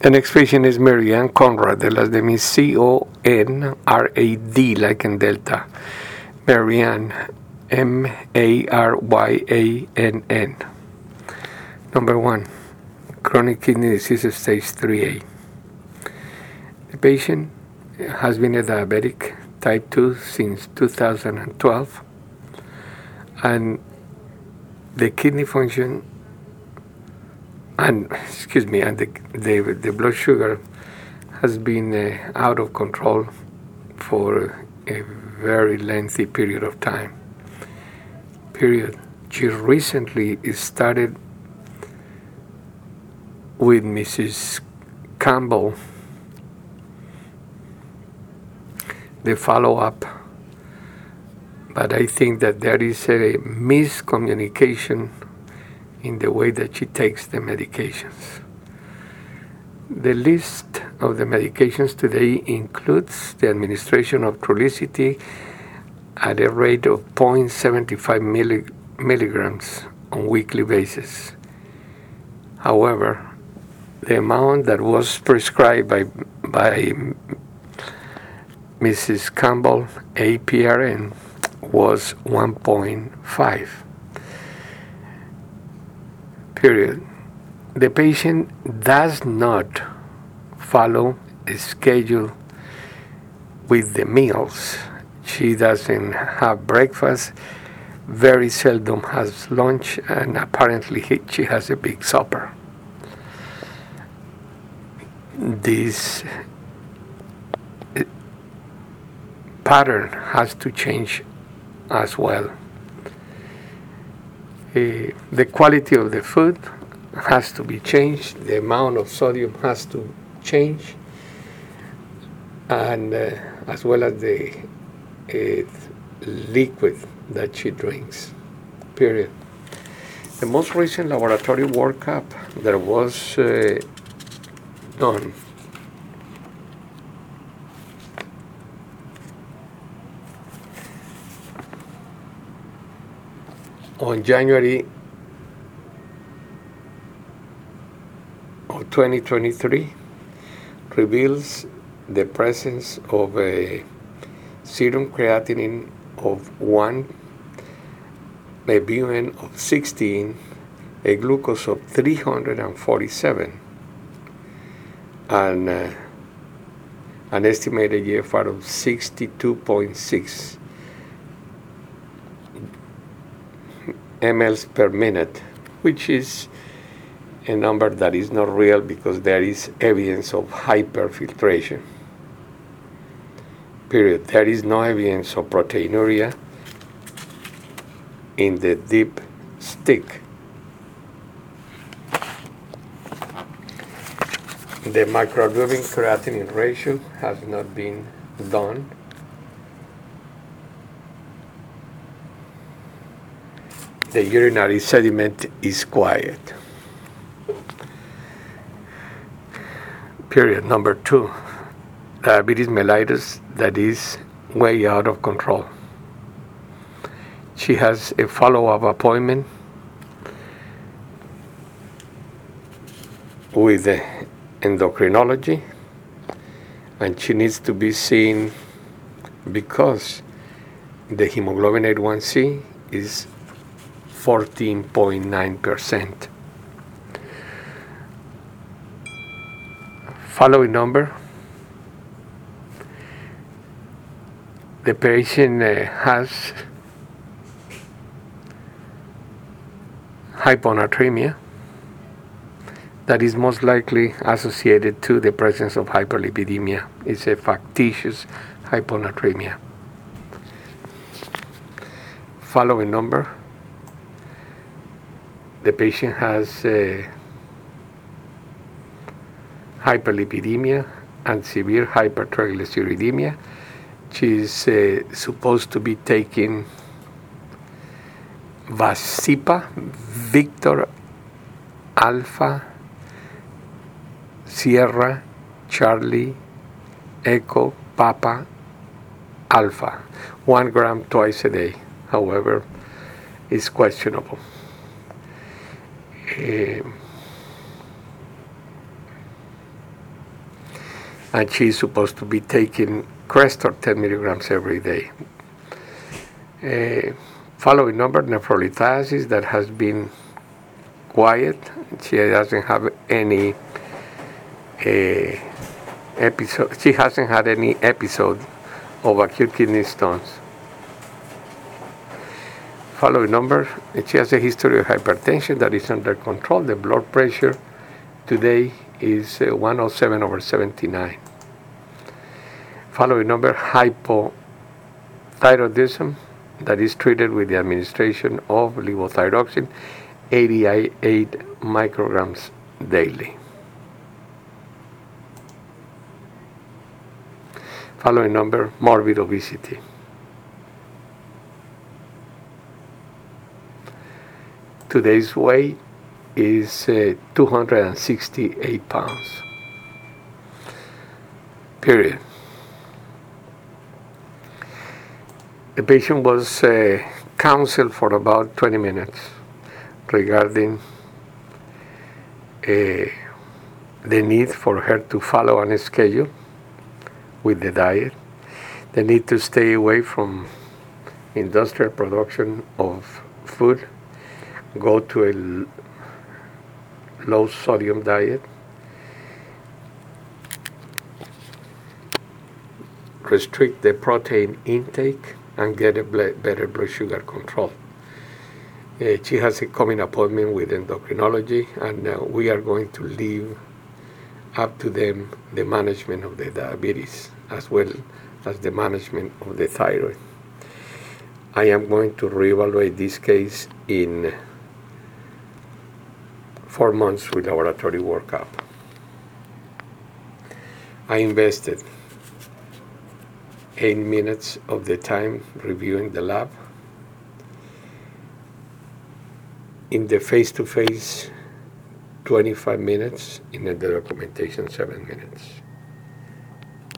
The next patient is Marianne Conrad. The last name is Conrad, like in Delta. Marianne, Maryann. Number 1, chronic kidney disease stage 3A. The patient has been a diabetic type 2 since 2012, and the kidney function and the blood sugar has been out of control for a very lengthy period of time. She recently started with Mrs. Campbell the follow-up, but I think that there is a miscommunication in the way that she takes the medications. The list of the medications today includes the administration of Trulicity at a rate of 0.75 milligrams on weekly basis. However, the amount that was prescribed by Mrs. Campbell, APRN, was 1.5. Period. The patient does not follow a schedule with the meals. She doesn't have breakfast, very seldom has lunch, and apparently she has a big supper. This pattern has to change as well. The quality of the food has to be changed, the amount of sodium has to change, and as well as the liquid that she drinks, period. The most recent laboratory workup that was done on January of 2023 reveals the presence of a serum creatinine of 1, a BUN of 16, a glucose of 347, and an estimated GFR of 62.6 mLs per minute, which is a number that is not real because there is evidence of hyperfiltration. Period. There is no evidence of proteinuria in the deep stick. The microglobin creatinine ratio has not been done. The urinary sediment is quiet. Period. Number 2, diabetes mellitus that is way out of control. She has a follow-up appointment with the endocrinology, and she needs to be seen because the hemoglobin A1C is 14.9%. Following number, the patient has hyponatremia that is most likely associated to the presence of hyperlipidemia. It's a factitious hyponatremia. Following number, the patient has hyperlipidemia and severe hypertriglyceridemia. She is supposed to be taking Vascepa, Victor Alpha, Sierra, Charlie, Echo, Papa, Alpha, 1 gram twice a day. However, it's questionable. and she's supposed to be taking Crestor 10 milligrams every day. Following number, nephrolithiasis, that has been quiet. She doesn't have any episode. She hasn't had any episode of acute kidney stones. Following number, she has a history of hypertension that is under control. The blood pressure today is 107/79. Following number, hypothyroidism, that is treated with the administration of levothyroxine, 88 micrograms daily. Following number, morbid obesity. Today's weight is 268 pounds. Period. The patient was counseled for about 20 minutes regarding the need for her to follow on a schedule with the diet, the need to stay away from industrial production of food, go to a low sodium diet, restrict the protein intake, and get a better blood sugar control. She has a coming appointment with endocrinology, and we are going to leave up to them the management of the diabetes as well as the management of the thyroid. I am going to reevaluate this case in 4 months with laboratory workup. I invested 8 minutes of the time reviewing the lab. In the face-to-face, 25 minutes. In the documentation, 7 minutes.